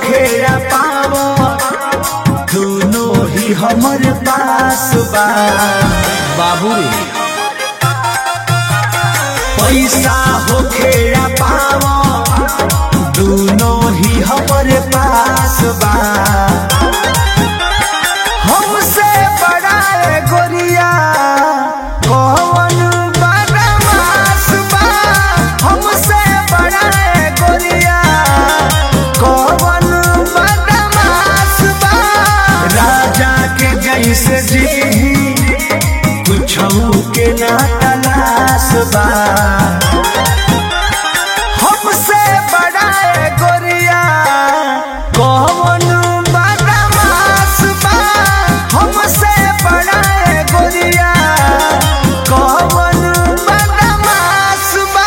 होखेरा पावो दोनों ही हमर पास बा बाबू पैसा होखेरा पावो दोनों ही हमर पास बा हमसे बड़ा गोरिया कौन बदमाश बा हमसे बड़ा गोरिया कौन बदमाश बा राजा के जैसे जी कुछ के ना तलाश बा हमसे बड़ा गोरिया कौन बदमाश बा हमसे बड़ा गोरिया कौन बदमाश बा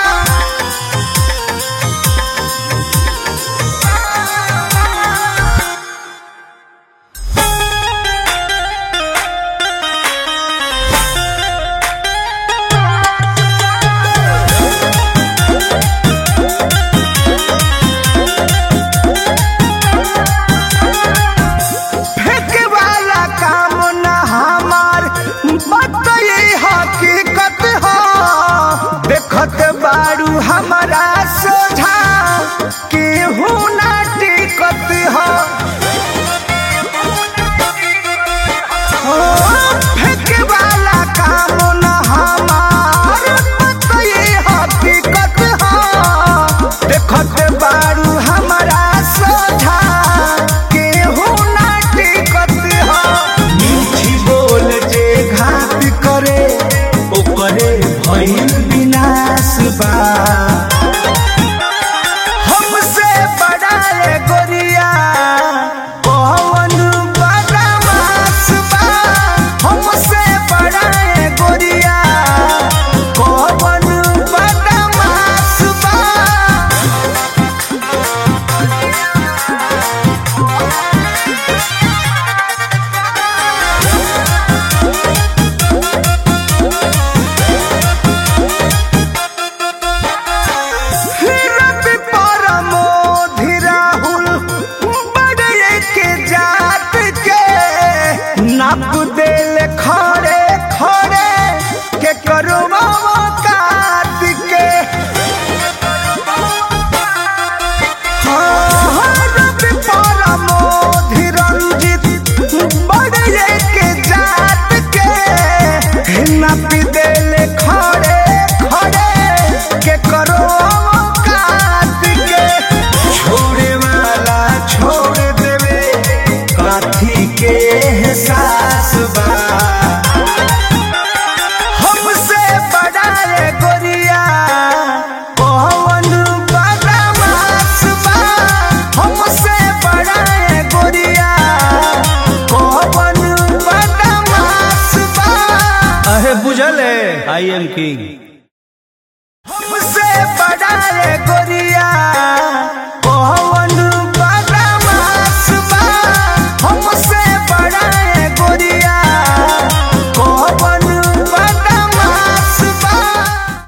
फेंके वाला काम न हमार बताइए हकीकत हो देखत बारू हमारा सोझा केहू ना टिकत हो फेंके वाला काम न हमार बताइए हकीकत हो देखत बारू हमारा सोझा केहू ना टिकत हो मीठी बोल जे घात करे ओकरे भइल विनाश बा हमसे बड़ा गोरिया कौन बदमाश बा हमसे बड़ा गोरिया कौन बदमाश बा रवि परमोधि राहुल बड़े के जात के नाप देल खड़े खड़े के करो काट के रवि परमोधि रंजित बड़े के जात के नाप देल खड़े खड़े के करो काट के छोड़े वाला छोड़ देवे काठी के एहसास बा हमसे बड़ा गोरिया कौन बदमाश बा हमसे बड़ा गोरिया कौन बदमाश बा अहे बुझले आई एम किंग हमसे बड़ा गोरिया कौन